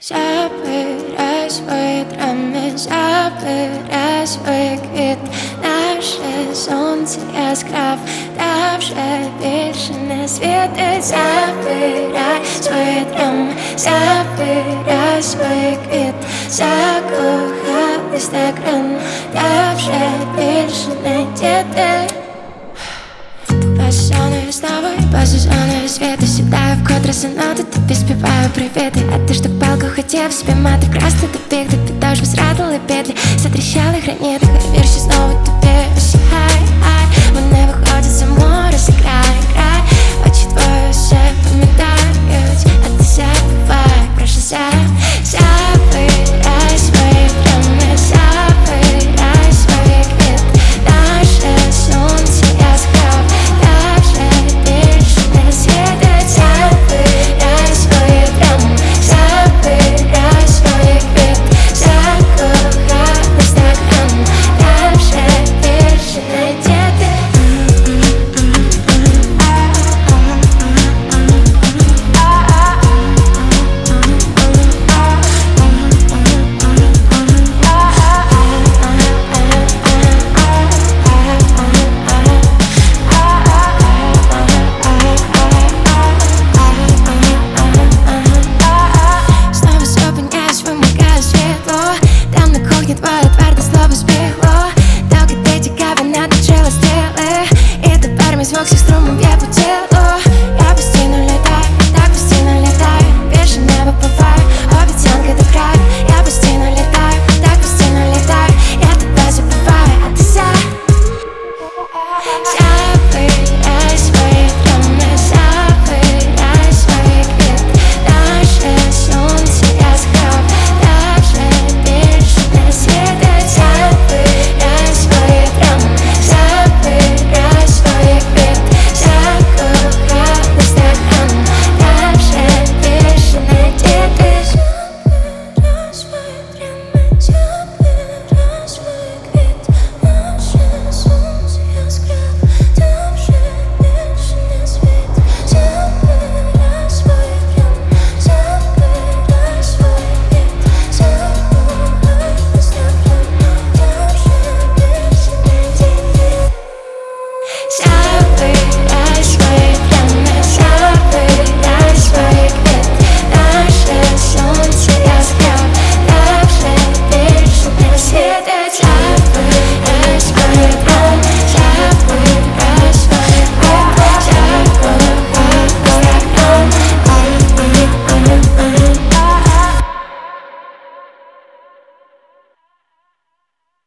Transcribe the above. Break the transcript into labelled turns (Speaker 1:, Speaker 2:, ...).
Speaker 1: Забирай свої драми, забирай свої квіти. Наше сонце яскрав, та вже більше не світить. Забирай свої драми, забирай свої квіти. Закохались так рано, та вже більше не діти. Пасіоною з тобою, по сезону світу сідаю вкотре за ноти, тобі співаю привіти. А ти ж так палко хотів собі мати красти добіг, де підошви зрадили петлі, затріщали граніти, хай вірші знову тобі осягай. Вони виходять за море, зіграй, грай, очі твої все